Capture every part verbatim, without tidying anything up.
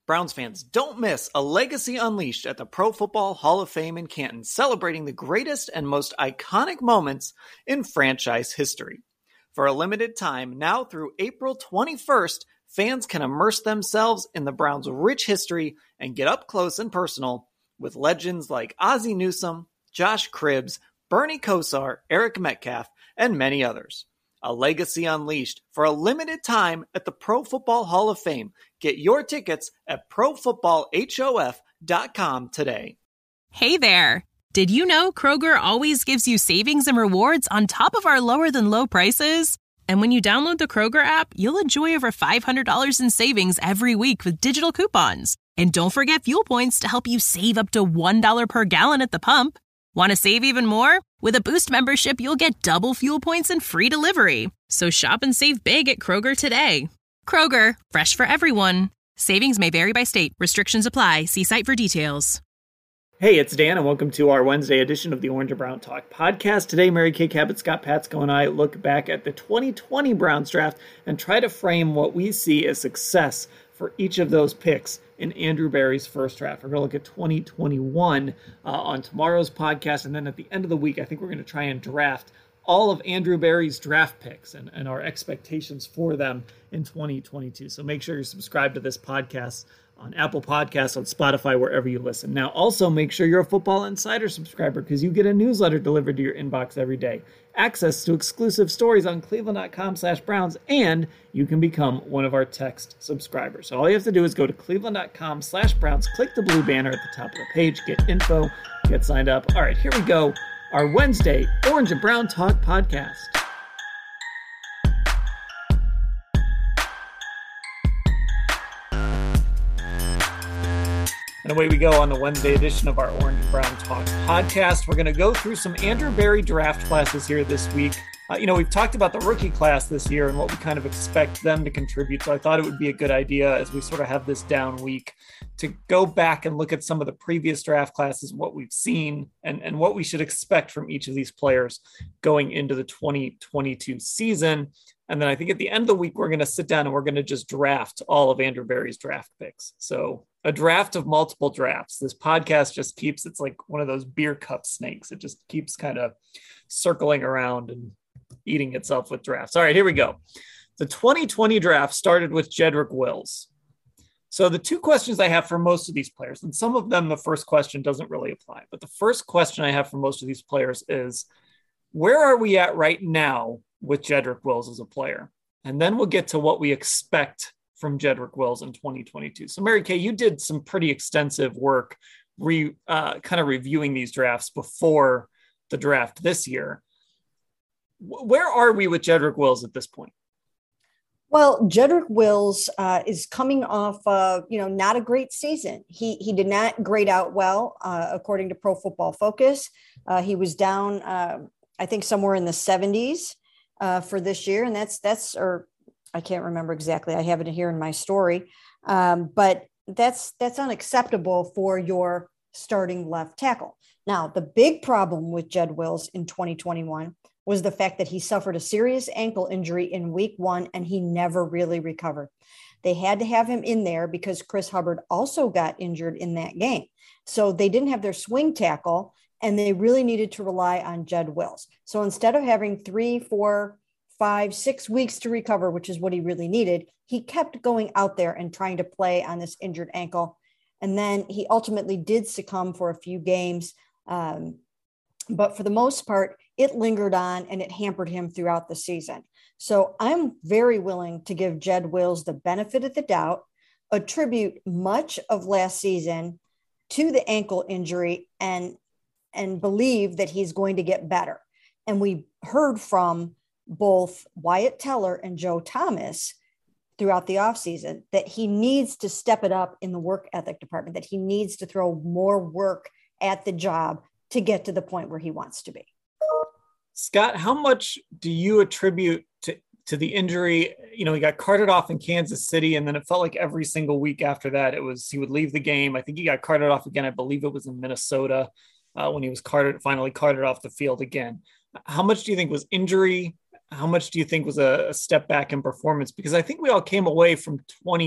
Browns fans, don't miss a Legacy Unleashed at the Pro Football Hall of Fame in Canton, celebrating the greatest and most iconic moments in franchise history. For a limited time, now through April twenty-first, fans can immerse themselves in the Browns' rich history and get up close and personal with legends like Ozzie Newsome, Josh Cribbs, Bernie Kosar, Eric Metcalf, and many others. A Legacy Unleashed for a limited time at the Pro Football Hall of Fame. Get your tickets at pro football hof dot com today. Hey there! Did you know Kroger always gives you savings and rewards on top of our lower than low prices? And when you download the Kroger app, you'll enjoy over five hundred dollars in savings every week with digital coupons. And don't forget fuel points to help you save up to one dollar per gallon at the pump. Want to save even more? With a Boost membership, you'll get double fuel points and free delivery. So shop and save big at Kroger today. Kroger, fresh for everyone. Savings may vary by state. Restrictions apply. See site for details. Hey, it's Dan, and welcome to our Wednesday edition of the Orange and Brown Talk podcast. Today, Mary Kay Cabot, Scott Patsko, and I look back at the twenty twenty Browns draft and try to frame what we see as success for each of those picks in Andrew Berry's first draft. We're going to look at twenty twenty-one uh, on tomorrow's podcast, and then at the end of the week, I think we're going to try and draft all of Andrew Berry's draft picks and, and our expectations for them in twenty twenty-two. So make sure you're subscribed to this podcast on Apple Podcasts, on Spotify, wherever you listen. Now, also make sure you're a Football Insider subscriber because you get a newsletter delivered to your inbox every day, access to exclusive stories on cleveland.com slash Browns, and you can become one of our text subscribers. So all you have to do is go to cleveland.com slash Browns, click the blue banner at the top of the page, get info, get signed up. All right, here we go. Our Wednesday Orange and Brown Talk podcast. And away we go on the Wednesday edition of our Orange and Brown Talk podcast. We're going to go through some Andrew Berry draft classes here this week. Uh, you know, we've talked about the rookie class this year and what we kind of expect them to contribute. So I thought it would be a good idea as we sort of have this down week to go back and look at some of the previous draft classes, what we've seen and, and what we should expect from each of these players going into the twenty twenty-two season. And then I think at the end of the week, we're going to sit down and we're going to just draft all of Andrew Berry's draft picks. So a draft of multiple drafts. This podcast just keeps, it's like one of those beer cup snakes. It just keeps kind of circling around and eating itself with drafts. All right, here we go. The twenty twenty draft started with Jedrick Wills. So the two questions I have for most of these players, and some of them, the first question doesn't really apply, but the first question I have for most of these players is, where are we at right now with Jedrick Wills as a player? And then we'll get to what we expect from Jedrick Wills in twenty twenty-two. So Mary Kay, you did some pretty extensive work re uh, kind of reviewing these drafts before the draft this year. Where are we with Jedrick Wills at this point? Well, Jedrick Wills uh, is coming off, uh, you know, not a great season. He he did not grade out well, uh, according to Pro Football Focus. Uh, he was down, uh, I think, somewhere in the seventies uh, for this year, and that's that's or I can't remember exactly. I have it here in my story, um, but that's that's unacceptable for your starting left tackle. Now, the big problem with Jed Wills in twenty twenty-one was the fact that he suffered a serious ankle injury in week one, and he never really recovered. They had to have him in there because Chris Hubbard also got injured in that game. So they didn't have their swing tackle, and they really needed to rely on Jed Wills. So instead of having three, four, five, six weeks to recover, which is what he really needed, he kept going out there and trying to play on this injured ankle. And then he ultimately did succumb for a few games. Um, but for the most part, it lingered on and it hampered him throughout the season. So I'm very willing to give Jed Wills the benefit of the doubt, attribute much of last season to the ankle injury, and, and believe that he's going to get better. And we heard from both Wyatt Teller and Joe Thomas throughout the offseason that he needs to step it up in the work ethic department, that he needs to throw more work at the job to get to the point where he wants to be. Scott, how much do you attribute to, to the injury? You know, he got carted off in Kansas City, and then it felt like every single week after that, it was, he would leave the game. I think he got carted off again. I believe it was in Minnesota uh, when he was carted, finally carted off the field again. How much do you think was injury? How much do you think was a, a step back in performance? Because I think we all came away from twenty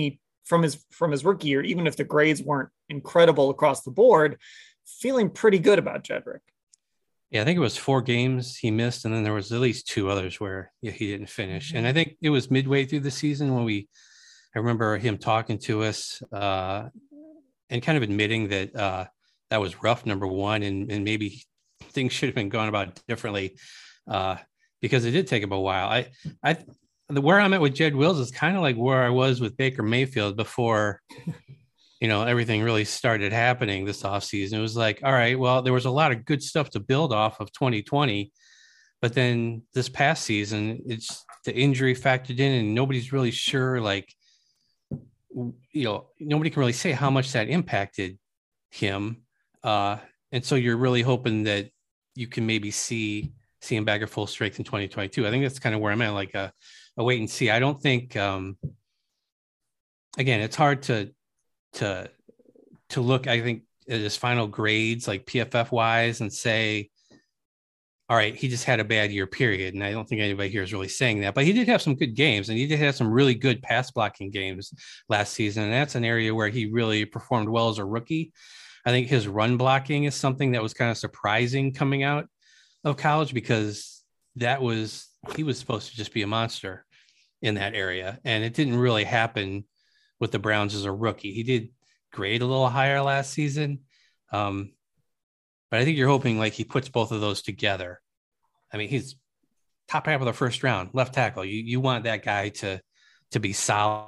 from his from his rookie year, even if the grades weren't incredible across the board, feeling pretty good about Jedrick. Yeah, I think it was four games he missed, and then there was at least two others where yeah, he didn't finish. Mm-hmm. And I think it was midway through the season when we, I remember him talking to us uh, and kind of admitting that uh, that was rough, number one, and, and maybe things should have been gone about differently uh, because it did take him a while. I, I, the where I'm at with Jed Wills is kind of like where I was with Baker Mayfield before. You know, everything really started happening this offseason. It was like, all right, well, there was a lot of good stuff to build off of twenty twenty. But then this past season, it's the injury factored in and nobody's really sure, like, you know, nobody can really say how much that impacted him. Uh, and so you're really hoping that you can maybe see, see him back at full strength in twenty twenty-two. I think that's kind of where I'm at, like a, a wait and see. I don't think, um, again, it's hard to, to to look, I think, at his final grades, like P F F wise, and say, all right, he just had a bad year, period. And I don't think anybody here is really saying that, but he did have some good games, and he did have some really good pass blocking games last season. And that's an area where he really performed well as a rookie. I think his run blocking is something that was kind of surprising coming out of college, because that was, he was supposed to just be a monster in that area. And it didn't really happen with the Browns as a rookie. He did grade a little higher last season. Um, but I think you're hoping like he puts both of those together. I mean, he's top half of the first round, left tackle. You you want that guy to, to be solid.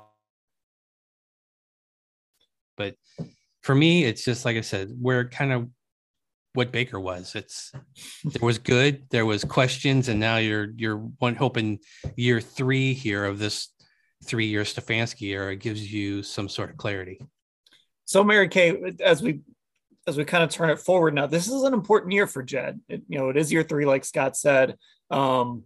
But for me, it's just, like I said, we're kind of what Baker was. It's, there was good, there was questions, and now you're, you're one hoping year three here of this three-year Stefanski era gives you some sort of clarity. So, Mary Kay, as we as we kind of turn it forward now, this is an important year for Jed. It, you know, it is year three, like Scott said. Um,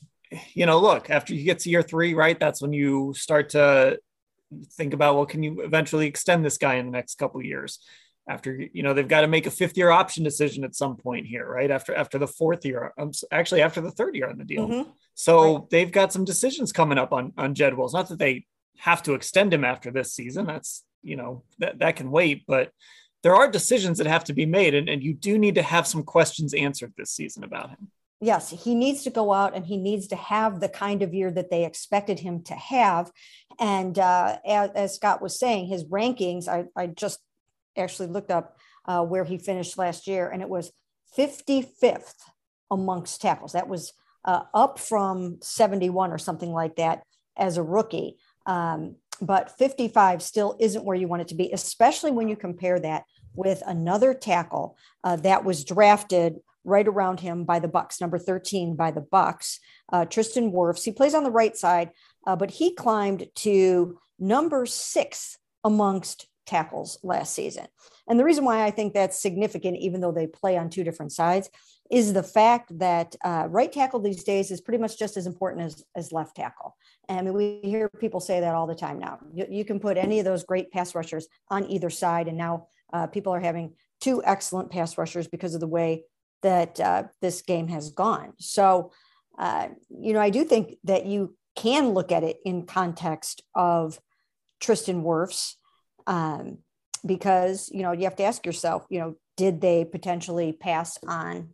you know, look, after you get to year three, right, that's when you start to think about, well, can you eventually extend this guy in the next couple of years? After, you know, they've got to make a fifth year option decision at some point here, right? After, after the fourth year, um, actually after the third year on the deal. Mm-hmm. So right. They've got some decisions coming up on, on Jed Wills. Not that they have to extend him after this season. That's, you know, that, that can wait, but there are decisions that have to be made. And, and you do need to have some questions answered this season about him. Yes, he needs to go out and he needs to have the kind of year that they expected him to have. And uh, as, as Scott was saying, his rankings, I, I just actually looked up uh, where he finished last year, and it was fifty-fifth amongst tackles. That was uh, up from seventy-one or something like that as a rookie. Um, but fifty-five still isn't where you want it to be, especially when you compare that with another tackle uh, that was drafted right around him by the Bucs, number thirteen by the Bucs, uh, Tristan Wirfs. He plays on the right side, uh, but he climbed to number six amongst tackles last season. And the reason why I think that's significant, even though they play on two different sides, is the fact that uh, right tackle these days is pretty much just as important as, as left tackle. And I mean, we hear people say that all the time now. You, you can put any of those great pass rushers on either side. And now uh, people are having two excellent pass rushers because of the way that uh, this game has gone. So, uh, you know, I do think that you can look at it in context of Tristan Wirfs, um, because, you know, you have to ask yourself, you know, did they potentially pass on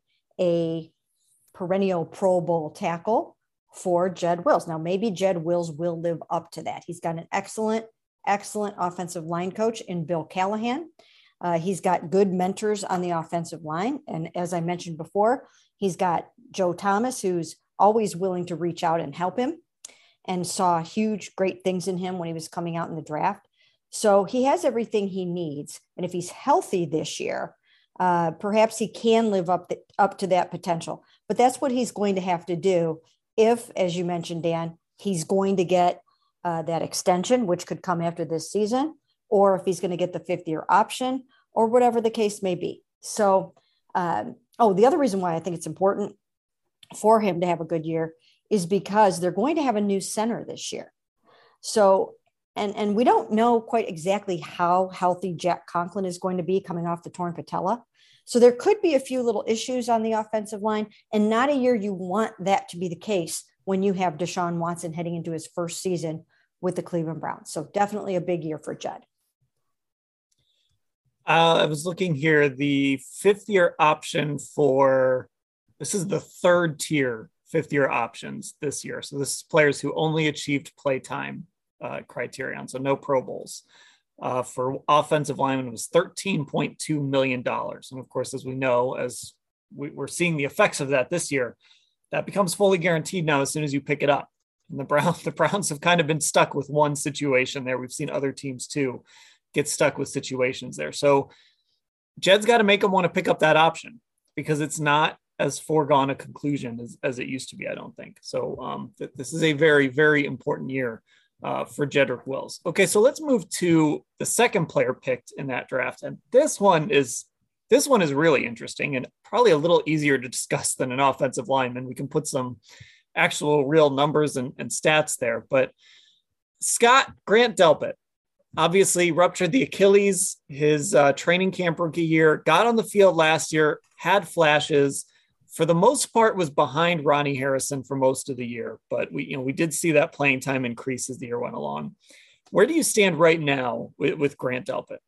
a perennial Pro Bowl tackle for Jed Wills? Now, maybe Jed Wills will live up to that. He's got an excellent, excellent offensive line coach in Bill Callahan. Uh, he's got good mentors on the offensive line. And as I mentioned before, he's got Joe Thomas, who's always willing to reach out and help him, and saw huge, great things in him when he was coming out in the draft. So he has everything he needs. And if he's healthy this year, uh, perhaps he can live up, the, up to that potential. But that's what he's going to have to do if, as you mentioned, Dan, he's going to get uh, that extension, which could come after this season, or if he's going to get the fifth year option, or whatever the case may be. So, um, oh, the other reason why I think it's important for him to have a good year is because they're going to have a new center this year. So, and, and we don't know quite exactly how healthy Jack Conklin is going to be coming off the torn patella. So there could be a few little issues on the offensive line, and not a year you want that to be the case when you have Deshaun Watson heading into his first season with the Cleveland Browns. So definitely a big year for Jed. Uh, I was looking here, the fifth year option for, this is the third tier fifth year options this year. So this is players who only achieved play time uh, criterion. So no Pro Bowls. Uh, for offensive linemen was thirteen point two million dollars. And of course, as we know, as we, we're seeing the effects of that this year, that becomes fully guaranteed now as soon as you pick it up. And the Browns, the Browns have kind of been stuck with one situation there. We've seen other teams too get stuck with situations there. So Jed's got to make them want to pick up that option, because it's not as foregone a conclusion as, as it used to be, I don't think. So um, th- this is a very, very important year uh, for Jedrick Wills. Okay, so let's move to the second player picked in that draft. And this one is this one is really interesting and probably a little easier to discuss than an offensive lineman. We can put some actual real numbers and, and stats there. But Scott Grant Delpit obviously ruptured the Achilles his uh, training camp rookie year, got on the field last year, had flashes. For the most part, was behind Ronnie Harrison for most of the year, but we, you know, we did see that playing time increase as the year went along. Where do you stand right now with, with Grant Delpit?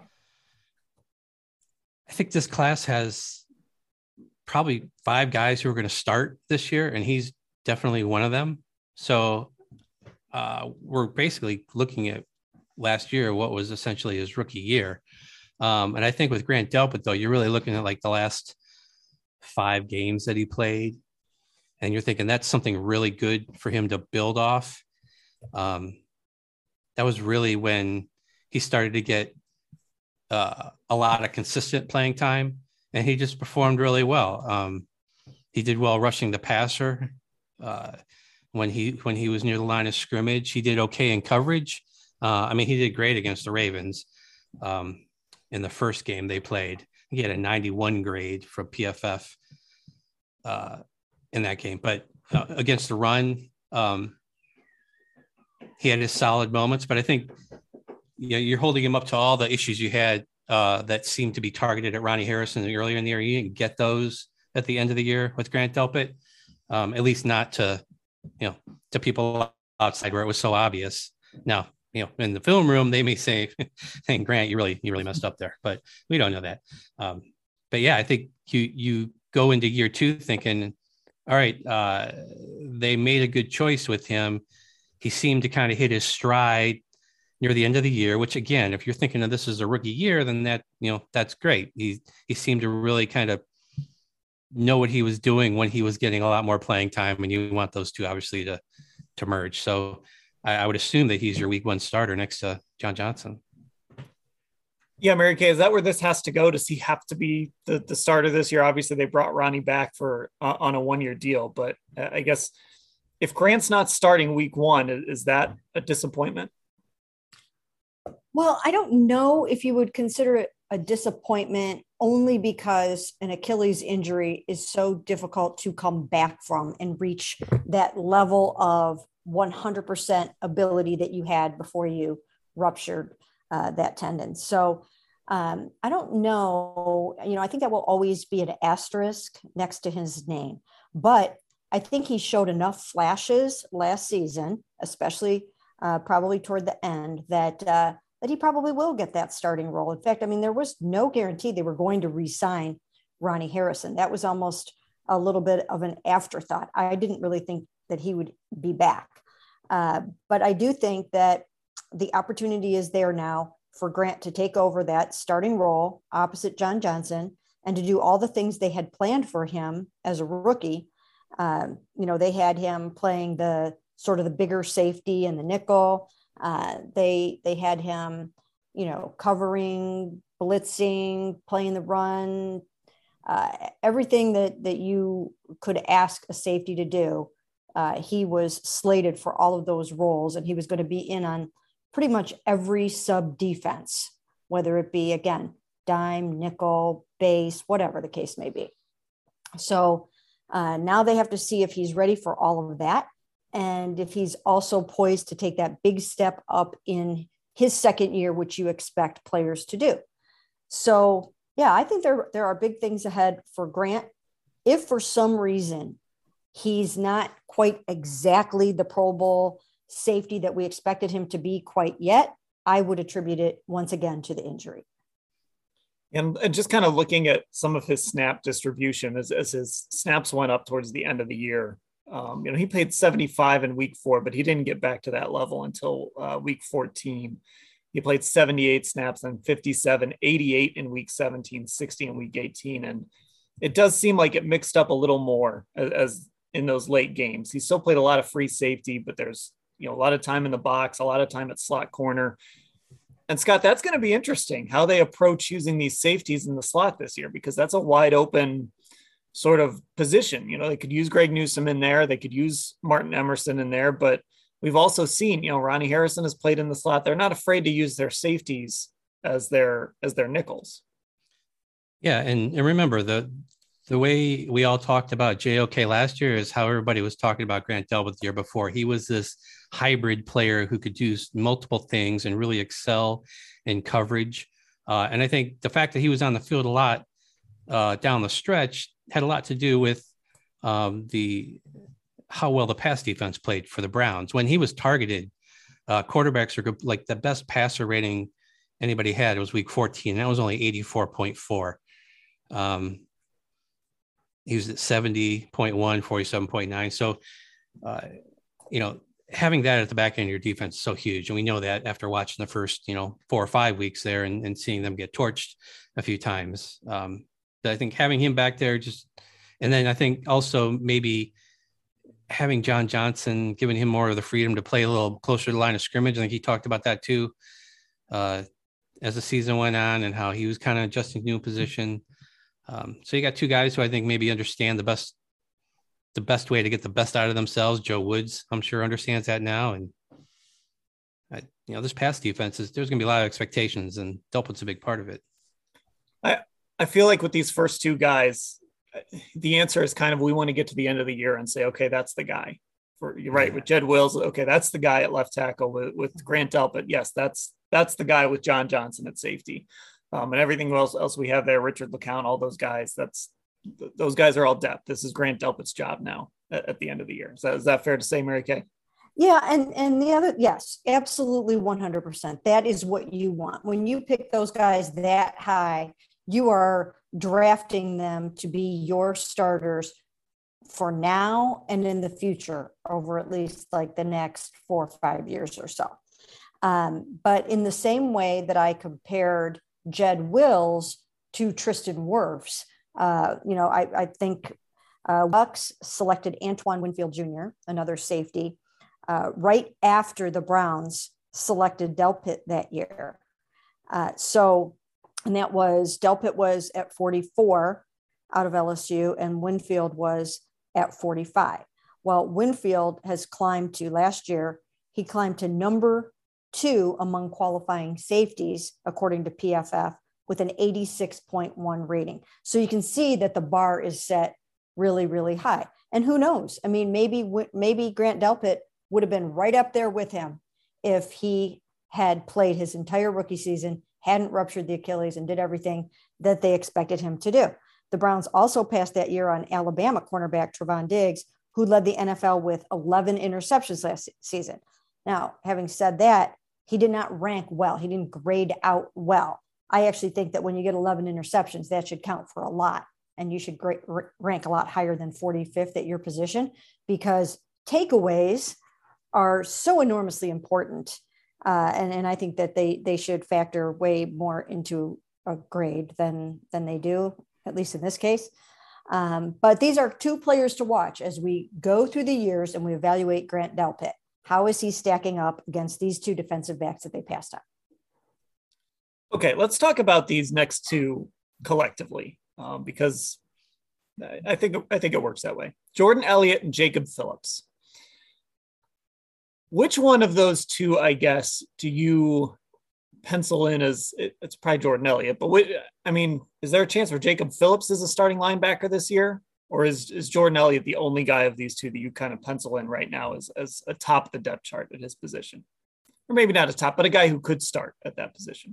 I think this class has probably five guys who are going to start this year, and he's definitely one of them. So uh, we're basically looking at last year, what was essentially his rookie year. Um, and I think with Grant Delpit, though, you're really looking at like the last five games that he played, and you're thinking that's something really good for him to build off. Um, that was really when he started to get uh, a lot of consistent playing time, and he just performed really well. Um, he did well rushing the passer. Uh, when he when he was near the line of scrimmage, he did okay in coverage. Uh, I mean, he did great against the Ravens um, in the first game they played. He had a ninety-one grade from P F F uh, in that game. But uh, against the run, um, he had his solid moments. But I think you know, you're holding him up to all the issues you had uh, that seemed to be targeted at Ronnie Harrison earlier in the year. You didn't get those at the end of the year with Grant Delpit, um, at least not to, you know, to people outside where it was so obvious. Now, you know, in the film room, they may say, saying, Grant, you really, you really messed up there, but we don't know that. Um, but yeah, I think you, you go into year two thinking, all right, uh, they made a good choice with him. He seemed to kind of hit his stride near the end of the year, which again, if you're thinking of this as a rookie year, then that, you know, that's great. He, he seemed to really kind of know what he was doing when he was getting a lot more playing time, and you want those two obviously to, to merge. So I, I would assume that he's your week one starter next to John Johnson. Yeah, Mary Kay, is that where this has to go? Does he have to be the, the starter this year? Obviously, they brought Ronnie back for uh, on a one-year deal, but uh, I guess if Grant's not starting week one, is, is that a disappointment? Well, I don't know if you would consider it a disappointment, only because an Achilles injury is so difficult to come back from and reach that level of one hundred percent ability that you had before you ruptured uh, that tendon. So um, I don't know, you know, I think that will always be an asterisk next to his name, but I think he showed enough flashes last season, especially uh, probably toward the end, that uh, that he probably will get that starting role. In fact, I mean, there was no guarantee they were going to re-sign Ronnie Harrison. That was almost a little bit of an afterthought. I didn't really think that he would be back. Uh, but I do think that the opportunity is there now for Grant to take over that starting role opposite John Johnson and to do all the things they had planned for him as a rookie. Um, you know, they had him playing the sort of the bigger safety and the nickel. Uh, they they had him, you know, covering, blitzing, playing the run, uh, everything that that you could ask a safety to do. Uh, he was slated for all of those roles, and he was going to be in on pretty much every sub defense, whether it be, again, dime, nickel, base, whatever the case may be. So uh, now they have to see if he's ready for all of that, and if he's also poised to take that big step up in his second year, which you expect players to do. So, yeah, I think there, there are big things ahead for Grant. If for some reason he's not quite exactly the Pro Bowl safety that we expected him to be quite yet. I would attribute it once again to the injury. And, and just kind of looking at some of his snap distribution as, as his snaps went up towards the end of the year. Um, you know, he played seventy-five in week four, but he didn't get back to that level until uh, week fourteen. He played seventy-eight snaps and fifty-seven, eighty-eight in week seventeen, sixty in week eighteen. And it does seem like it mixed up a little more as, as in those late games. He still played a lot of free safety, but there's, you know, a lot of time in the box, a lot of time at slot corner. And Scott, that's going to be interesting how they approach using these safeties in the slot this year, because that's a wide open sort of position. You know, they could use Greg Newsome in there. They could use Martin Emerson in there, but we've also seen, you know, Ronnie Harrison has played in the slot. They're not afraid to use their safeties as their, as their nickels. Yeah. And, and remember the, the way we all talked about J O K last year is how everybody was talking about Grant Delpit the year before. He was this hybrid player who could do multiple things and really excel in coverage. Uh, and I think the fact that he was on the field a lot uh, down the stretch had a lot to do with um, the how well the pass defense played for the Browns. When he was targeted, uh, quarterbacks are like the best passer rating anybody had. It was week fourteen. And that was only eighty-four point four. Um, he was at seventy point one, forty-seven point nine. So, uh, you know, having that at the back end of your defense is so huge. And we know that after watching the first, you know, four or five weeks there and, and seeing them get torched a few times. Um, I think having him back there just, and then I think also maybe having John Johnson, giving him more of the freedom to play a little closer to the line of scrimmage. I think he talked about that too, uh, as the season went on and how he was kind of adjusting to new position. Um, so you got two guys who I think maybe understand the best, the best way to get the best out of themselves. Joe Woods, I'm sure, understands that now. And, I, you know, this pass defense is, there's going to be a lot of expectations, and Delpit's a big part of it. I, I feel like with these first two guys, the answer is kind of, we want to get to the end of the year and say, okay, that's the guy. For, you're right. Yeah. With Jed Wills, okay, that's the guy at left tackle. With, with Grant Delpit, yes, that's that's the guy with John Johnson at safety. Um, and everything else, else we have there, Richard LeCounte, all those guys, that's those guys are all depth. This is Grant Delpit's job now at, at the end of the year. Is that, is that fair to say, Mary Kay? Yeah. And, and the other, yes, absolutely. one hundred percent. That is what you want. When you pick those guys that high, you are drafting them to be your starters for now and in the future over at least like the next four or five years or so. Um, but in the same way that I compared Jed Wills to Tristan Wirfs, uh, you know, I, I think uh, Bucks selected Antoine Winfield Junior, another safety, uh, right after the Browns selected Delpit that year. Uh, so, and that was, Delpit was at forty-four out of L S U and Winfield was at forty-five. Well, Winfield has climbed to, last year, he climbed to number two among qualifying safeties, according to P F F, with an eighty-six point one rating. So you can see that the bar is set really, really high. And who knows? I mean, maybe, maybe Grant Delpit would have been right up there with him if he had played his entire rookie season, hadn't ruptured the Achilles, and did everything that they expected him to do. The Browns also passed that year on Alabama cornerback Trevon Diggs, who led the N F L with eleven interceptions last season. Now, having said that, he did not rank well. He didn't grade out well. I actually think that when you get eleven interceptions, that should count for a lot. And you should grade, rank a lot higher than forty-fifth at your position, because takeaways are so enormously important. Uh, and, and I think that they they should factor way more into a grade than, than they do, at least in this case. Um, but these are two players to watch as we go through the years and we evaluate Grant Delpit. How is he stacking up against these two defensive backs that they passed on? Okay, let's talk about these next two collectively, um, because I think I think it works that way. Jordan Elliott and Jacob Phillips. Which one of those two, I guess, do you pencil in as, it, it's probably Jordan Elliott, but what, I mean, is there a chance where Jacob Phillips is a starting linebacker this year? Or is, is Jordan Elliott the only guy of these two that you kind of pencil in right now as, as a top of the depth chart at his position? Or maybe not a top, but a guy who could start at that position.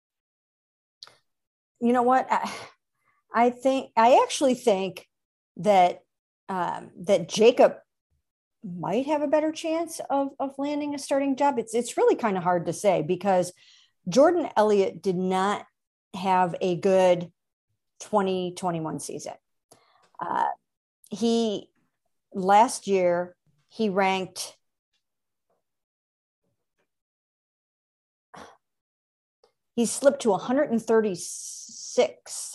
You know what? I, I think, I actually think that, um, that Jacob might have a better chance of, of landing a starting job. It's, it's really kind of hard to say because Jordan Elliott did not have a good twenty twenty-one season. Uh, he, last year, he ranked he slipped to one hundred thirty-six.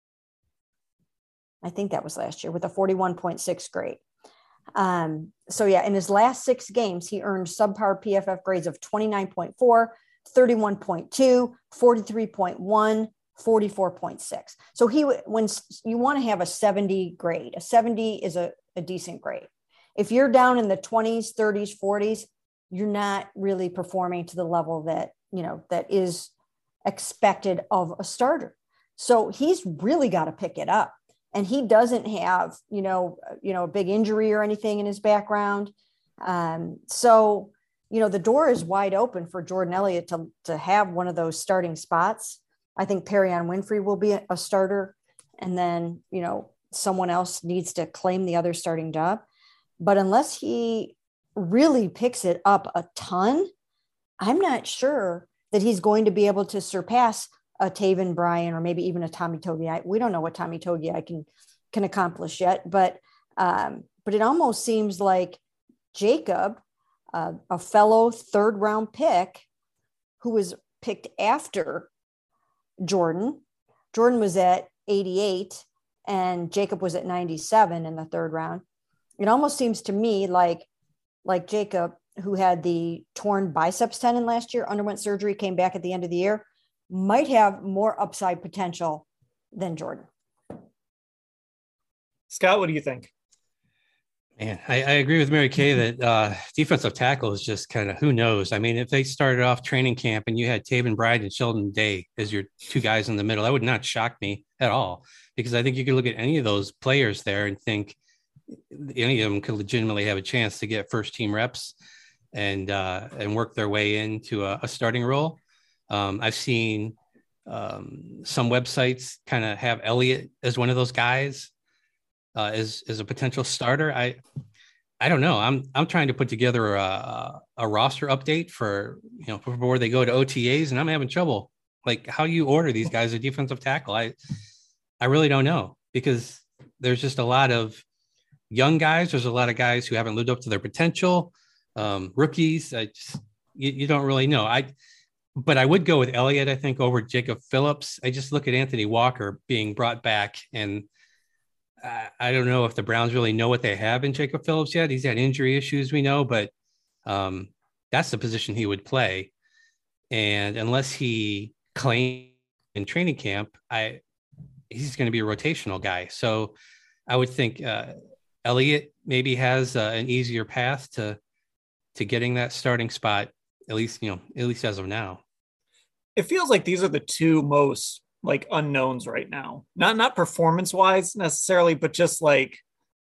I think that was last year with a forty-one point six grade. Um, so yeah, in his last six games, he earned subpar P F F grades of twenty-nine point four, thirty-one point two, forty-three point one, forty-four point six. So he, when you want to have a seventy grade, a seventy is a, a decent grade. If you're down in the twenties, thirties, forties, you're not really performing to the level that, you know, that is expected of a starter. So he's really got to pick it up. And he doesn't have, you know, you know, a big injury or anything in his background. Um, so, you know, the door is wide open for Jordan Elliott to, to have one of those starting spots. I think Perrion Winfrey will be a starter. And then, you know, someone else needs to claim the other starting job. But unless he really picks it up a ton, I'm not sure that he's going to be able to surpass a Taven Bryan or maybe even a Tommy Togiai. We don't know what Tommy Togiai can, can accomplish yet, but, um, but it almost seems like Jacob, uh, a fellow third round pick who was picked after Jordan. Jordan was at eighty-eight and Jacob was at ninety-seven in the third round. It almost seems to me like, like Jacob, who had the torn biceps tendon last year, underwent surgery, came back at the end of the year, might have more upside potential than Jordan. Scott, what do you think? Man, I, I agree with Mary Kay that uh, defensive tackle is just kind of, who knows? I mean, if they started off training camp and you had Taven Bryan and Sheldon Day as your two guys in the middle, that would not shock me at all, because I think you could look at any of those players there and think any of them could legitimately have a chance to get first team reps and uh, and work their way into a, a starting role. Um, I've seen um, some websites kind of have Elliott as one of those guys. Uh, as as a potential starter. I I don't know. I'm I'm trying to put together a, a roster update for, you know, before they go to O T As, and I'm having trouble. Like, how you order these guys a defensive tackle? I I really don't know, because there's just a lot of young guys. There's a lot of guys who haven't lived up to their potential. Um, rookies. I just, you, you don't really know. I but I would go with Elliott, I think, over Jacob Phillips. I just look at Anthony Walker being brought back, and I don't know if the Browns really know what they have in Jacob Phillips yet. He's had injury issues, we know, but um, that's the position he would play. And unless he claims in training camp, I he's going to be a rotational guy. So I would think uh, Elliott maybe has uh, an easier path to to getting that starting spot, at least, you know, at least as of now. It feels like these are the two most like unknowns right now, not, not performance wise necessarily, but just like,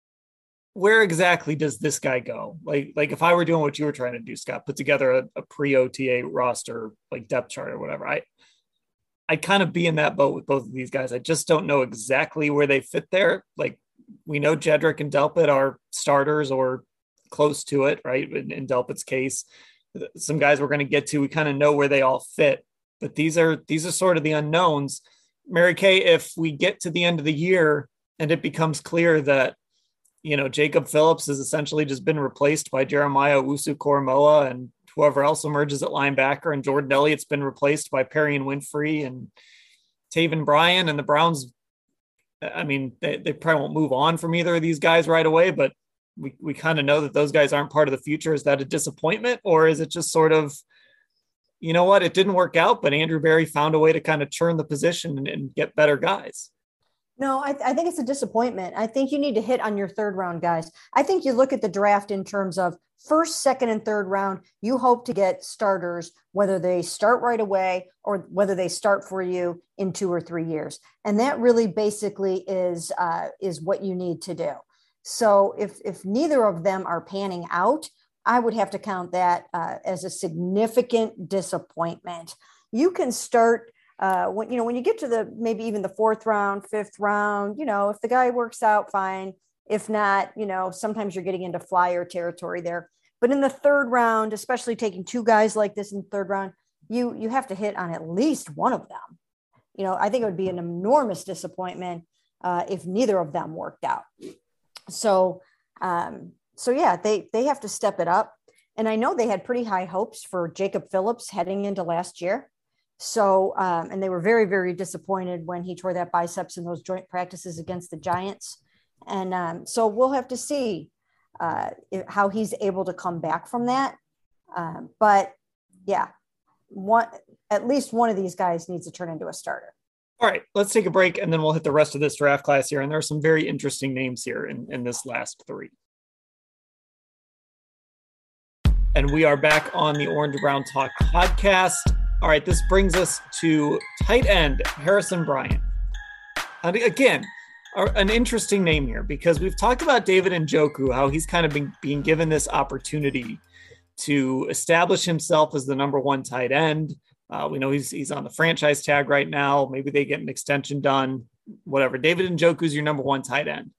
where exactly does this guy go? Like, like if I were doing what you were trying to do, Scott, put together a, a pre-O T A roster, like depth chart or whatever, I, I'd kind of be in that boat with both of these guys. I just don't know exactly where they fit there. Like, we know Jedrick and Delpit are starters or close to it, right? In, in Delpit's case, some guys we're going to get to, we kind of know where they all fit. But these are these are sort of the unknowns. Mary Kay, if we get to the end of the year and it becomes clear that, you know, Jacob Phillips has essentially just been replaced by Jeremiah Owusu-Koramoah and whoever else emerges at linebacker, and Jordan Elliott's been replaced by Perrion Winfrey and Taven Bryan, and the Browns, I mean, they, they probably won't move on from either of these guys right away, but we, we kind of know that those guys aren't part of the future. Is that a disappointment, or is it just sort of, you know what, it didn't work out, but Andrew Berry found a way to kind of churn the position and, and get better guys? No, I, I think it's a disappointment. I think you need to hit on your third round guys. I think you look at the draft in terms of first, second, and third round. You hope to get starters, whether they start right away or whether they start for you in two or three years. And that really basically is, uh, is what you need to do. So if, if neither of them are panning out, I would have to count that uh, as a significant disappointment. You can start uh, when, you know, when you get to the, maybe even the fourth round, fifth round, you know, if the guy works out fine, If not, you know, sometimes you're getting into flyer territory there. But in the third round, especially taking two guys like this in the third round, you you have to hit on at least one of them. You know, I think it would be an enormous disappointment uh, if neither of them worked out. So, um, so yeah, they they have to step it up. And I know they had pretty high hopes for Jacob Phillips heading into last year. So, um, and they were very, very disappointed when he tore that biceps in those joint practices against the Giants. And um, so we'll have to see uh, how he's able to come back from that. Um, but yeah, one, at least one of these guys needs to turn into a starter. All right, let's take a break and then we'll hit the rest of this draft class here. And there are some very interesting names here in, in this last three. And we are back on the Orange and Brown Talk podcast. All right, this brings us to tight end Harrison Bryant. And again, an interesting name here because we've talked about David Njoku, how he's kind of been being given this opportunity to establish himself as the number one tight end. Uh, we know he's he's on the franchise tag right now. Maybe they get an extension done, whatever. David Njoku is your number one tight end.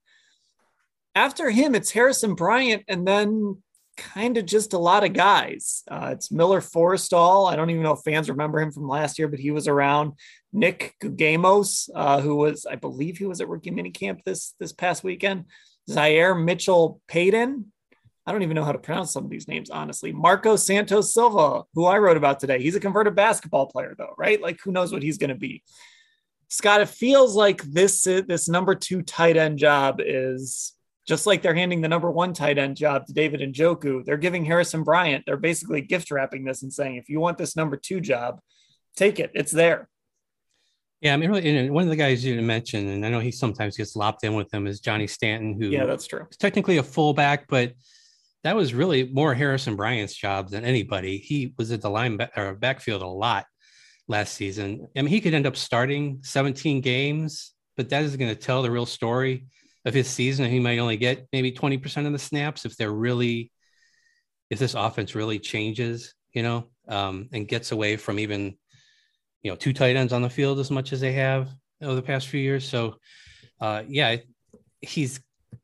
After him, it's Harrison Bryant, and then kind of just a lot of guys. Uh, it's Miller Forristall. I don't even know if fans remember him from last year, but he was around. Nick Gugamos, uh, who was, I believe he was at rookie minicamp this, this past weekend. Zaire Mitchell Payton. I don't even know how to pronounce some of these names, honestly. Marco Santos Silva, who I wrote about today. He's a converted basketball player, though, right? Like, who knows what he's going to be. Scott, it feels like this, this number two tight end job is just like they're handing the number one tight end job to David Njoku. They're giving Harrison Bryant, they're basically gift wrapping this and saying, if you want this number two job, take it. It's there. Yeah, I mean, really, and one of the guys you mentioned, and I know he sometimes gets lopped in with them, is Johnny Stanton, who yeah, that's true. is technically a fullback, but that was really more Harrison Bryant's job than anybody. He was at the line back, or backfield a lot last season. I mean, he could end up starting seventeen games, but that isn't going to tell the real story of his season. He might only get maybe twenty percent of the snaps if they're really, if this offense really changes, you know, um, and gets away from even, you know, two tight ends on the field as much as they have over the past few years. So, uh, yeah, he's,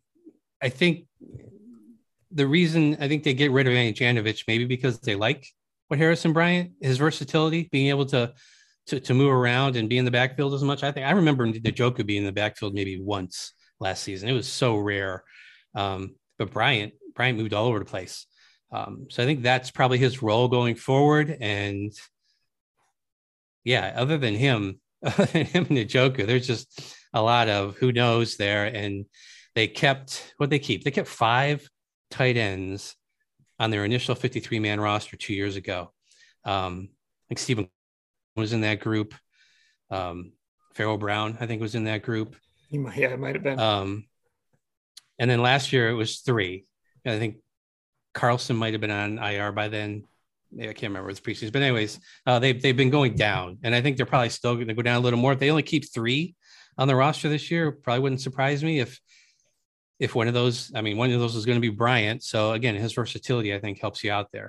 I think the reason I think they get rid of Andy Janovich, maybe because they like what Harrison Bryant, his versatility, being able to, to, to move around and be in the backfield as much. I think I remember Njoku being in the backfield maybe once last season. It was so rare. Um, but Bryant, Bryant moved all over the place. Um, so I think that's probably his role going forward. And yeah, other than him, other than him and Njoku, there's just a lot of who knows there. And they kept what they keep. They kept five tight ends on their initial fifty-three man roster two years ago. Um, I think Stephen was in that group. Um, Pharaoh Brown, I think, was in that group. He might, yeah, it might have been. Um, and then last year it was three. I think Carlson might have been on I R by then. I can't remember the preseason, but anyways, uh, they've they've been going down, and I think they're probably still going to go down a little more. If they only keep three on the roster this year, probably wouldn't surprise me if if one of those. I mean, one of those is going to be Bryant. So again, his versatility, I think, helps you out there.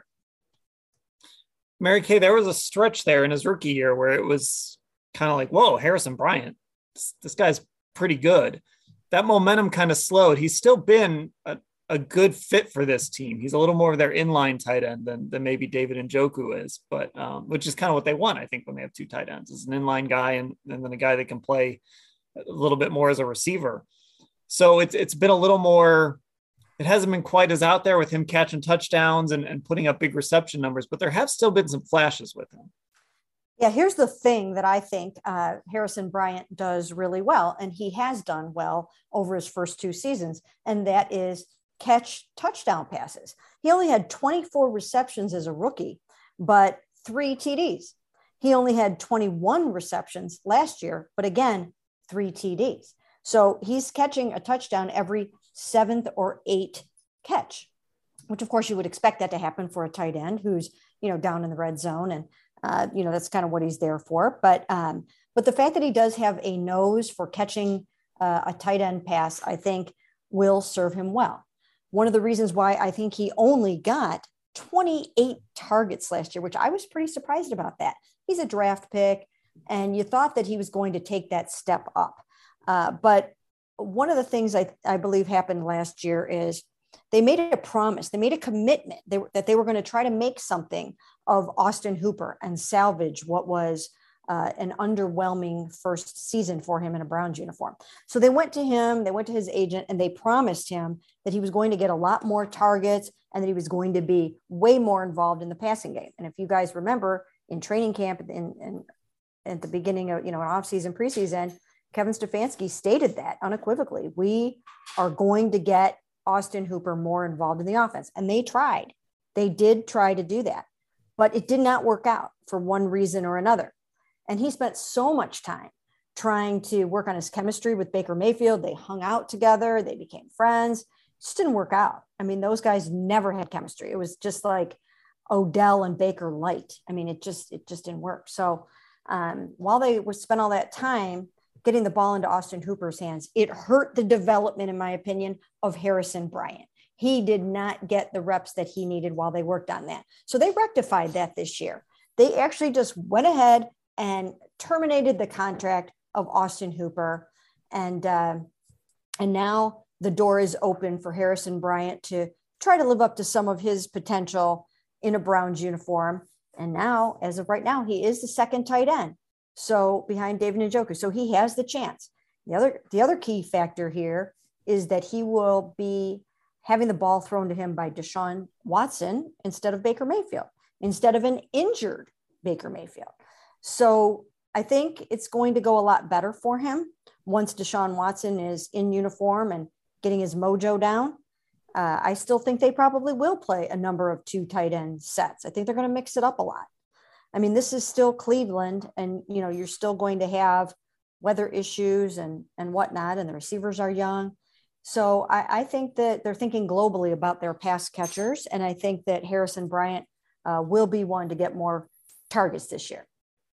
Mary Kay, there was a stretch there in his rookie year where it was kind of like, whoa, Harrison Bryant, this, this guy's pretty good. That momentum kind of slowed. He's still been a, a good fit for this team. He's a little more of their inline tight end than, than maybe David Njoku is, but um, which is kind of what they want, I think, when they have two tight ends, is an inline guy and, and then a guy that can play a little bit more as a receiver. So it's it's been a little more, it hasn't been quite as out there with him catching touchdowns and, and putting up big reception numbers, but there have still been some flashes with him. Yeah, here's the thing that I think uh, Harrison Bryant does really well, and he has done well over his first two seasons, and that is catch touchdown passes. He only had twenty-four receptions as a rookie, but three T Ds. He only had twenty-one receptions last year, but again, three T Ds. So he's catching a touchdown every seventh or eighth catch, which of course you would expect that to happen for a tight end who's, you know, down in the red zone. And, uh, you know, that's kind of what he's there for. But, um, but the fact that he does have a nose for catching uh, a tight end pass, I think will serve him well. One of the reasons why I think he only got twenty-eight targets last year, which I was pretty surprised about that. He's a draft pick, and you thought that he was going to take that step up. Uh, but one of the things I, I believe happened last year is they made a promise, they made a commitment they, that they were going to try to make something of Austin Hooper and salvage what was uh, an underwhelming first season for him in a Browns uniform. So they went to him, they went to his agent, and they promised him that he was going to get a lot more targets and that he was going to be way more involved in the passing game. And if you guys remember, in training camp in, in, at the beginning of, you know, an offseason, preseason, Kevin Stefanski stated that unequivocally. We are going to get Austin Hooper more involved in the offense. And they tried. They did try to do that. But it did not work out for one reason or another. And he spent so much time trying to work on his chemistry with Baker Mayfield. They hung out together. They became friends. It just didn't work out. I mean, those guys never had chemistry. It was just like Odell and Baker light. I mean, it just, it just didn't work. So um, while they were spent all that time getting the ball into Austin Hooper's hands, it hurt the development, in my opinion, of Harrison Bryant. He did not get the reps that he needed while they worked on that. So they rectified that this year. They actually just went ahead and terminated the contract of Austin Hooper. And, uh, and now the door is open for Harrison Bryant to try to live up to some of his potential in a Browns uniform. And now, as of right now, he is the second tight end. So behind David Njoku. So he has the chance. The other, the other key factor here is that he will be having the ball thrown to him by Deshaun Watson instead of Baker Mayfield, instead of an injured Baker Mayfield. So I think it's going to go a lot better for him once Deshaun Watson is in uniform and getting his mojo down. Uh, I still think they probably will play a number of two tight end sets. I think they're going to mix it up a lot. I mean, this is still Cleveland, and, you know, you're still going to have weather issues and, and whatnot, and the receivers are young. So I, I think that they're thinking globally about their pass catchers, and I think that Harrison Bryant uh, will be one to get more targets this year.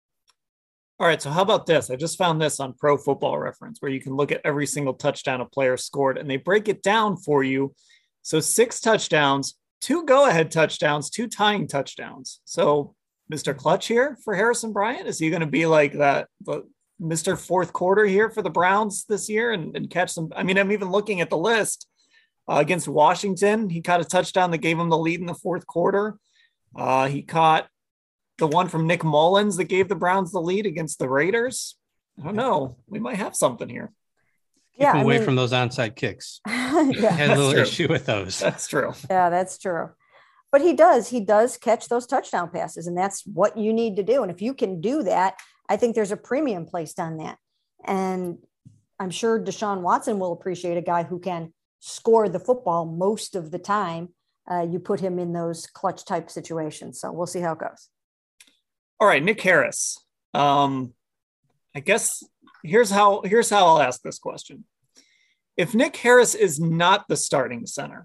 All right, so how about this? I just found this on Pro Football Reference, where you can look at every single touchdown a player scored, and they break it down for you. So six touchdowns, two go-ahead touchdowns, two tying touchdowns. So Mister Clutch here for Harrison Bryant? Is he going to be like that, the Mister Fourth Quarter here for the Browns this year and, and catch some? I mean, I'm even looking at the list uh, against Washington. He caught a touchdown that gave him the lead in the fourth quarter. Uh, he caught the one from Nick Mullins that gave the Browns the lead against the Raiders. I don't know. We might have something here. Keep yeah, him away mean, from those onside kicks. yeah, had a little true. issue with those. That's true. Yeah, that's true. But he does, he does catch those touchdown passes, and that's what you need to do. And if you can do that, I think there's a premium placed on that. And I'm sure Deshaun Watson will appreciate a guy who can score the football most of the time. Uh, you put him in those clutch type situations. So we'll see how it goes. All right, Nick Harris. Um, I guess here's how, here's how I'll ask this question. If Nick Harris is not the starting center,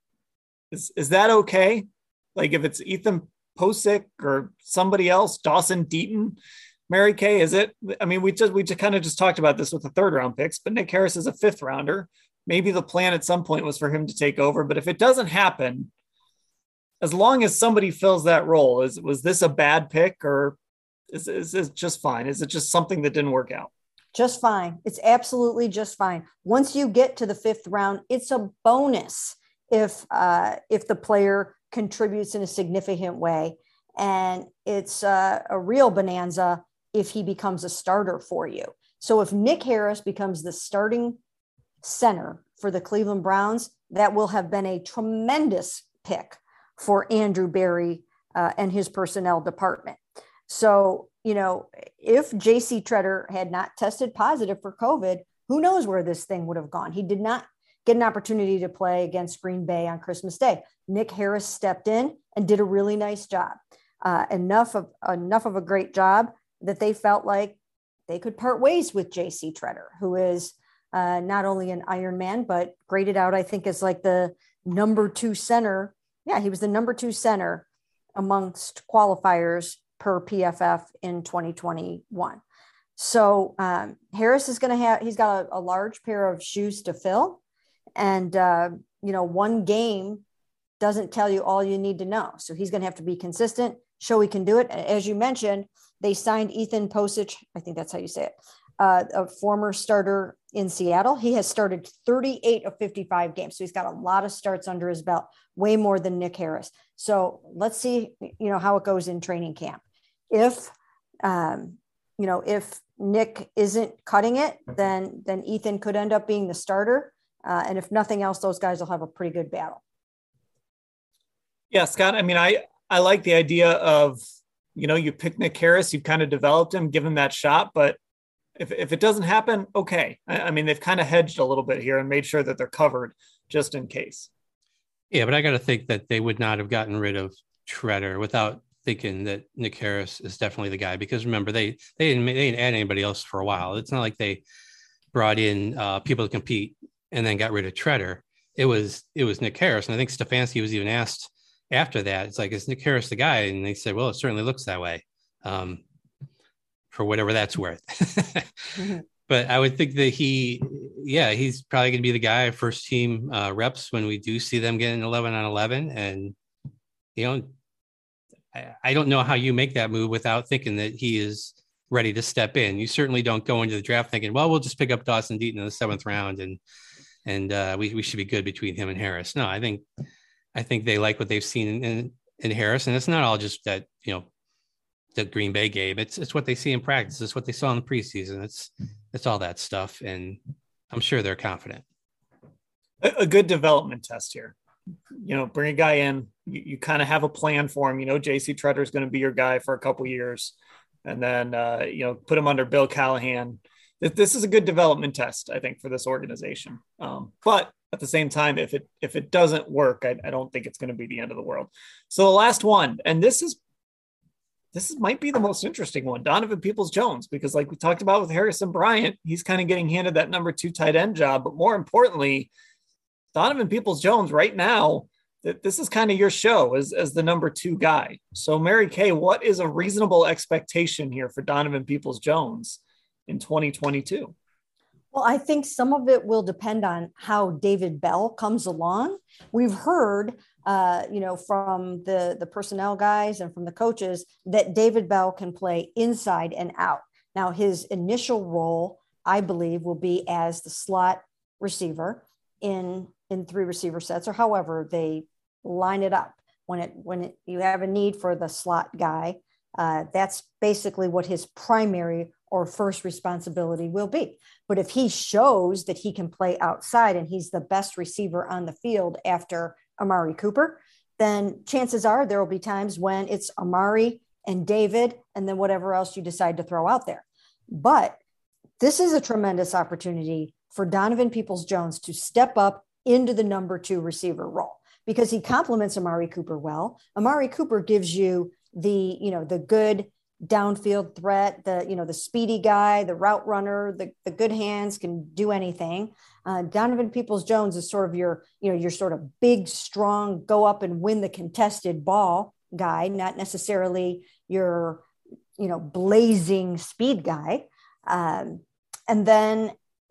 is, is that okay? Like if it's Ethan Posick or somebody else, Dawson Deaton, Mary Kay, is it? I mean, we just we just kind of just talked about this with the third round picks, but Nick Harris is a fifth rounder. Maybe the plan at some point was for him to take over, but if it doesn't happen, as long as somebody fills that role, is was this a bad pick or is, is it just fine? Is it just something that didn't work out? Just fine. It's absolutely just fine. Once you get to the fifth round, it's a bonus if uh, if the player contributes in a significant way. And it's uh, a real bonanza if he becomes a starter for you. So if Nick Harris becomes the starting center for the Cleveland Browns, that will have been a tremendous pick for Andrew Berry uh, and his personnel department. So, you know, if J C Tretter had not tested positive for COVID, who knows where this thing would have gone? He did not get an opportunity to play against Green Bay on Christmas Day. Nick Harris stepped in and did a really nice job. Uh, enough of enough of a great job that they felt like they could part ways with J C Tretter, who is uh, not only an Iron Man, but graded out, I think, as like the number two center. Yeah, he was the number two center amongst qualifiers per P F F in twenty twenty-one. So um, Harris is going to have, he's got a, a large pair of shoes to fill. And, uh, you know, one game doesn't tell you all you need to know. So he's going to have to be consistent, show he can do it. As you mentioned, They signed Ethan Posich. I think that's how you say it. Uh, a former starter in Seattle. He has started thirty-eight of fifty-five games. So he's got a lot of starts under his belt, way more than Nick Harris. So let's see, you know, how it goes in training camp. If, um, you know, if Nick isn't cutting it, then, then Ethan could end up being the starter. Uh, and if nothing else, those guys will have a pretty good battle. Yeah, Scott, I mean, I, I like the idea of, you know, you pick Nick Harris, you've kind of developed him, give him that shot, but If if it doesn't happen, okay. I, I mean, they've kind of hedged a little bit here and made sure that they're covered just in case. Yeah, but I got to think that they would not have gotten rid of Treader without thinking that Nick Harris is definitely the guy. Because remember, they they didn't, they didn't add anybody else for a while. It's not like they brought in uh, people to compete and then got rid of Treader. It was it was Nick Harris, and I think Stefanski was even asked after that. It's like, is Nick Harris the guy? And they said, well, it certainly looks that way. Um, for whatever that's worth. mm-hmm. But I would think that he, yeah, he's probably going to be the guy, first team uh, reps when we do see them getting eleven on eleven. And, you know, I, I don't know how you make that move without thinking that he is ready to step in. You certainly don't go into the draft thinking, well, we'll just pick up Dawson Deaton in the seventh round and, and uh, we, we should be good between him and Harris. No, I think, I think they like what they've seen in, in Harris. And it's not all just that, you know, the Green Bay game. It's it's what they see in practice. It's what they saw in the preseason. It's it's all that stuff, and I'm sure they're confident. A, a good development test here. You know, bring a guy in. You, you kind of have a plan for him. You know, J C Treader is going to be your guy for a couple years, and then uh, you know, put him under Bill Callahan. This, this is a good development test, I think, for this organization. Um, but at the same time, if it if it doesn't work, I, I don't think it's going to be the end of the world. So the last one, and this is. This might be the most interesting one, Donovan Peoples-Jones, because like we talked about with Harrison Bryant, he's kind of getting handed that number two tight end job. But more importantly, Donovan Peoples-Jones right now, that this is kind of your show as, as the number two guy. So Mary Kay, what is a reasonable expectation here for Donovan Peoples-Jones in twenty twenty-two? Well, I think some of it will depend on how David Bell comes along. We've heard, uh, you know, from the, the personnel guys and from the coaches that David Bell can play inside and out. Now, his initial role, I believe, will be as the slot receiver in, in three receiver sets, or however they line it up. When it when it, you have a need for the slot guy, uh, that's basically what his primary or first responsibility will be. But if he shows that he can play outside and he's the best receiver on the field after Amari Cooper, then chances are there will be times when it's Amari and David and then whatever else you decide to throw out there. But this is a tremendous opportunity for Donovan Peoples-Jones to step up into the number two receiver role because he complements Amari Cooper well. Amari Cooper gives you the, you know, the good downfield threat, the, you know, the speedy guy, the route runner, the, the good hands, can do anything. Uh, Donovan Peoples-Jones is sort of your, you know, your sort of big, strong, go up and win the contested ball guy, not necessarily your, you know, blazing speed guy. Um, and then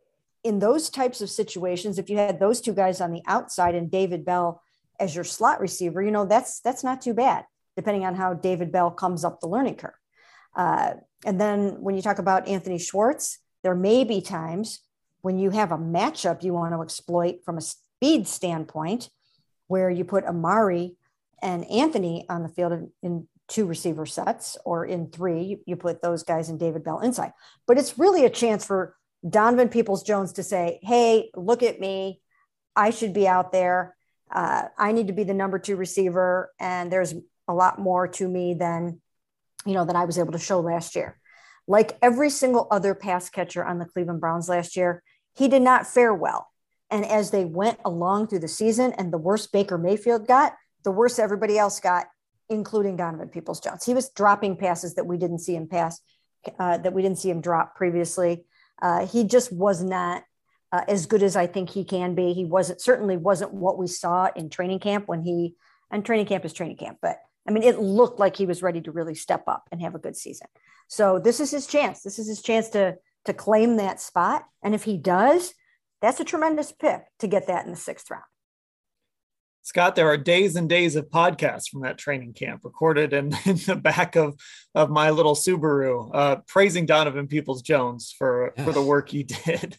in those types of situations, if you had those two guys on the outside and David Bell as your slot receiver, you know, that's, that's not too bad, depending on how David Bell comes up the learning curve. Uh, and then when you talk about Anthony Schwartz, there may be times when you have a matchup you want to exploit from a speed standpoint, where you put Amari and Anthony on the field in, in two receiver sets, or in three, you, you put those guys and David Bell inside. But it's really a chance for Donovan Peoples-Jones to say, hey, look at me. I should be out there. Uh, I need to be the number two receiver. And there's a lot more to me than you know, that I was able to show last year. Like every single other pass catcher on the Cleveland Browns last year, he did not fare well. And as they went along through the season and the worse Baker Mayfield got, the worse everybody else got, including Donovan Peoples-Jones. He was dropping passes that we didn't see him pass, uh, that we didn't see him drop previously. Uh, he just was not uh, as good as I think he can be. He wasn't, certainly wasn't what we saw in training camp when he, and training camp is training camp, but I mean, it looked like he was ready to really step up and have a good season. So this is his chance. This is his chance to, to claim that spot. And if he does, that's a tremendous pick to get that in the sixth round. Scott, there are days and days of podcasts from that training camp recorded in, in the back of, of my little Subaru, uh, praising Donovan Peoples-Jones for, for the work he did.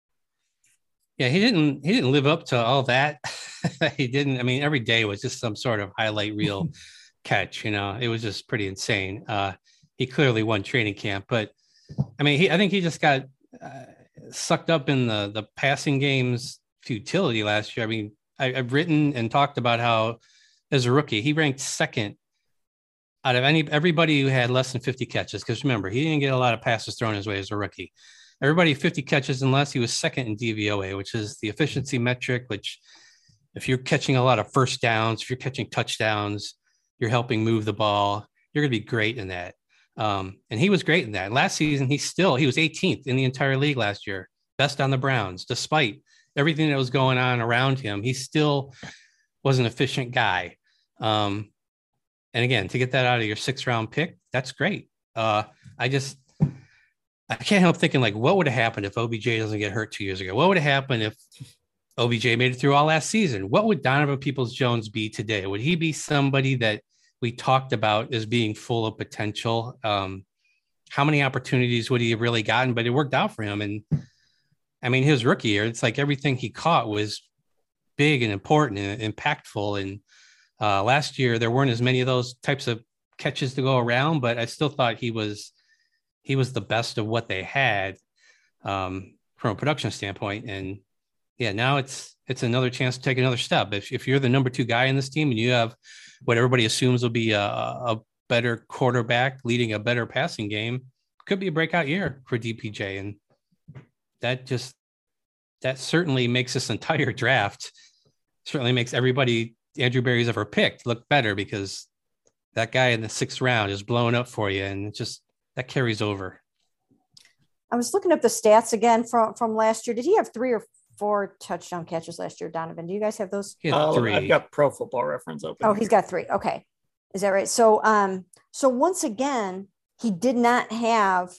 Yeah, he didn't he didn't live up to all that. He didn't. I mean, every day was just some sort of highlight reel catch. You know, it was just pretty insane. Uh, he clearly won training camp, but I mean, he I think he just got uh, sucked up in the the passing game's futility last year. I mean, I, I've written and talked about how, as a rookie, he ranked second out of any everybody who had less than fifty catches. Because remember, he didn't get a lot of passes thrown his way as a rookie. Everybody fifty catches and less. He was second in D V O A, which is the efficiency metric, which if you're catching a lot of first downs, if you're catching touchdowns, you're helping move the ball, you're going to be great in that. Um, and he was great in that. Last season, he still, he was eighteenth in the entire league last year, best on the Browns, despite everything that was going on around him. He still was an efficient guy. Um, and again, to get that out of your sixth round pick, that's great. Uh, I just, I can't help thinking, like, what would have happened if O B J doesn't get hurt two years ago? What would have happened if O B J made it through all last season? What would Donovan Peoples-Jones be today? Would he be somebody that we talked about as being full of potential? Um, how many opportunities would he have really gotten? But it worked out for him. And I mean, his rookie year, it's like everything he caught was big and important and impactful. And uh, last year, there weren't as many of those types of catches to go around, but I still thought he was he was the best of what they had um, from a production standpoint. And yeah, now it's it's another chance to take another step. If if you're the number two guy in this team and you have what everybody assumes will be a, a better quarterback leading a better passing game, could be a breakout year for D P J. And that just, that certainly makes this entire draft, certainly makes everybody Andrew Berry's ever picked look better, because that guy in the sixth round is blowing up for you. And it just, that carries over. I was looking up the stats again from, from last year. Did he have three or four touchdown catches last year, Donovan? Do you guys have those? He had uh, three. I've got Pro Football Reference open. Oh, he's got three. Okay. Is that right? So, um, so once again, he did not have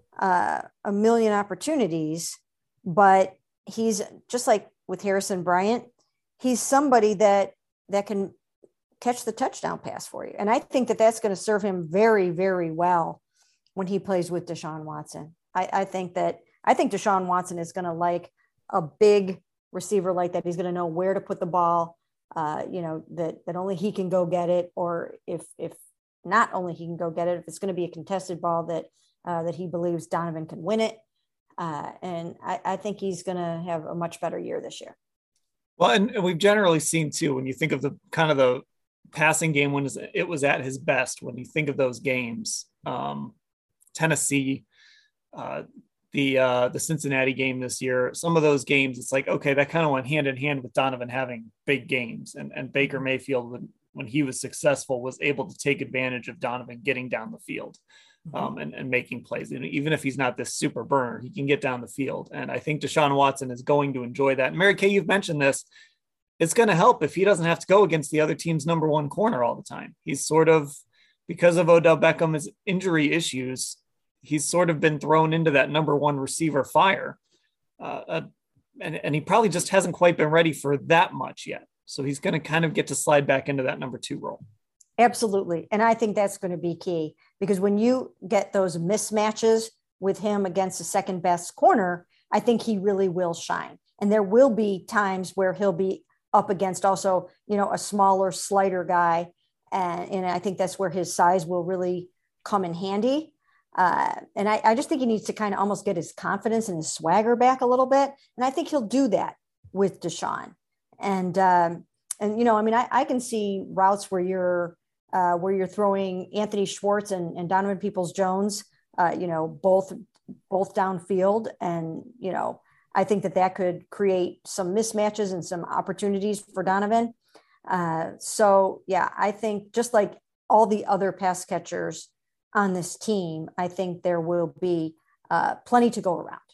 uh, a million opportunities, but he's just like with Harrison Bryant. He's somebody that, that can catch the touchdown pass for you. And I think that that's going to serve him very, very well when he plays with Deshaun Watson. I, I think that, I think Deshaun Watson is going to like a big receiver like that. He's going to know where to put the ball, uh, you know, that, that only he can go get it. Or if, if not only he can go get it, if it's going to be a contested ball that, uh, that he believes Donovan can win it. Uh, and I, I think he's going to have a much better year this year. Well, and, and we've generally seen too, when you think of the kind of the passing game, when it was at his best, when you think of those games, um, Tennessee, uh, the, uh, the Cincinnati game this year, some of those games, it's like, okay, that kind of went hand in hand with Donovan having big games, and, and Baker Mayfield, when, when he was successful, was able to take advantage of Donovan getting down the field. Um, and, and making plays. And even if he's not this super burner, he can get down the field. And I think Deshaun Watson is going to enjoy that. And Mary Kay, you've mentioned this. It's going to help if he doesn't have to go against the other team's number one corner all the time. He's sort of, because of Odell Beckham's injury issues, he's sort of been thrown into that number one receiver fire. Uh, uh, and, and he probably just hasn't quite been ready for that much yet. So he's going to kind of get to slide back into that number two role. Absolutely. And I think that's going to be key, because when you get those mismatches with him against the second best corner, I think he really will shine. And there will be times where he'll be up against also, you know, a smaller, slighter guy. And, and I think that's where his size will really come in handy. Uh, and I, I just think he needs to kind of almost get his confidence and his swagger back a little bit. And I think he'll do that with Deshaun. And, um, and, you know, I mean, I, I can see routes where you're, Uh, where you're throwing Anthony Schwartz and, and Donovan Peoples-Jones, uh, you know, both both downfield. And, you know, I think that that could create some mismatches and some opportunities for Donovan. Uh, so, yeah, I think just like all the other pass catchers on this team, I think there will be uh, plenty to go around.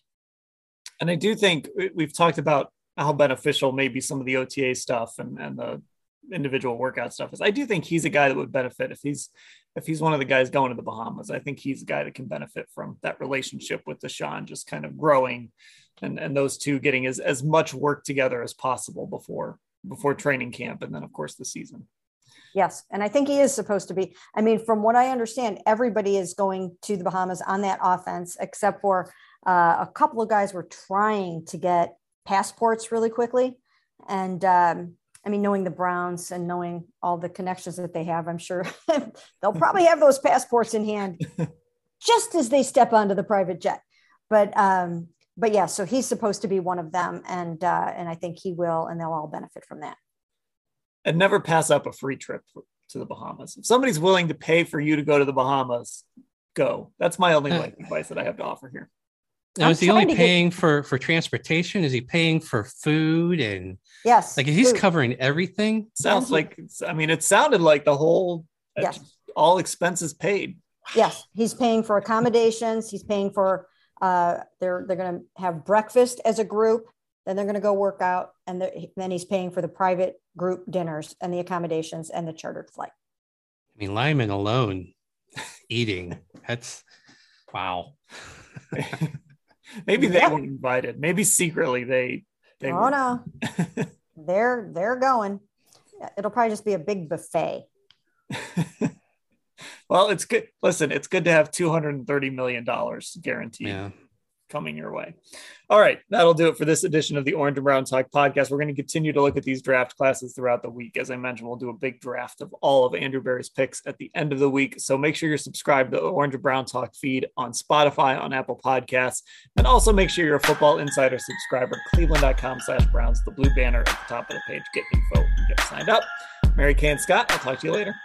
And I do think we've talked about how beneficial maybe some of the O T A stuff and, and the individual workout stuff is. I do think he's a guy that would benefit if he's if he's one of the guys going to the Bahamas. I think he's a guy that can benefit from that relationship with Deshaun just kind of growing, and and those two getting as, as much work together as possible before before training camp, and then of course the season. Yes. And I think he is supposed to be. I mean, from what I understand, everybody is going to the Bahamas on that offense, except for uh, a couple of guys were trying to get passports really quickly. And um, I mean, knowing the Browns and knowing all the connections that they have, I'm sure they'll probably have those passports in hand just as they step onto the private jet. But um, but yeah, so he's supposed to be one of them. And uh, and I think he will, and they'll all benefit from that. And never pass up a free trip to the Bahamas. If somebody's willing to pay for you to go to the Bahamas, go. That's my only life advice that I have to offer here. Now, is he only paying get... for, for transportation? Is he paying for food? And yes, like he's food. covering everything. Sounds like, I mean, it sounded like the whole, yes. all expenses paid. Yes. He's paying for accommodations. He's paying for, uh, they're, they're going to have breakfast as a group. Then they're going to go work out. And then he's paying for the private group dinners and the accommodations and the chartered flight. I mean, Lyman alone eating. That's wow. Maybe they yep. weren't invited. Maybe secretly they. they oh, were. no. they're, they're going. It'll probably just be a big buffet. Well, it's good. Listen, it's good to have two hundred thirty million dollars guaranteed. Yeah. Coming your way. All right. That'll do it for this edition of the Orange and Brown Talk podcast. We're going to continue to look at these draft classes throughout the week. As I mentioned, we'll do a big draft of all of Andrew Berry's picks at the end of the week. So make sure you're subscribed to the Orange and Brown Talk feed on Spotify, on Apple Podcasts, and also make sure you're a Football Insider subscriber, cleveland.com slash Browns, the blue banner at the top of the page. Get info and get signed up. Mary Kay and Scott, I'll talk to you later.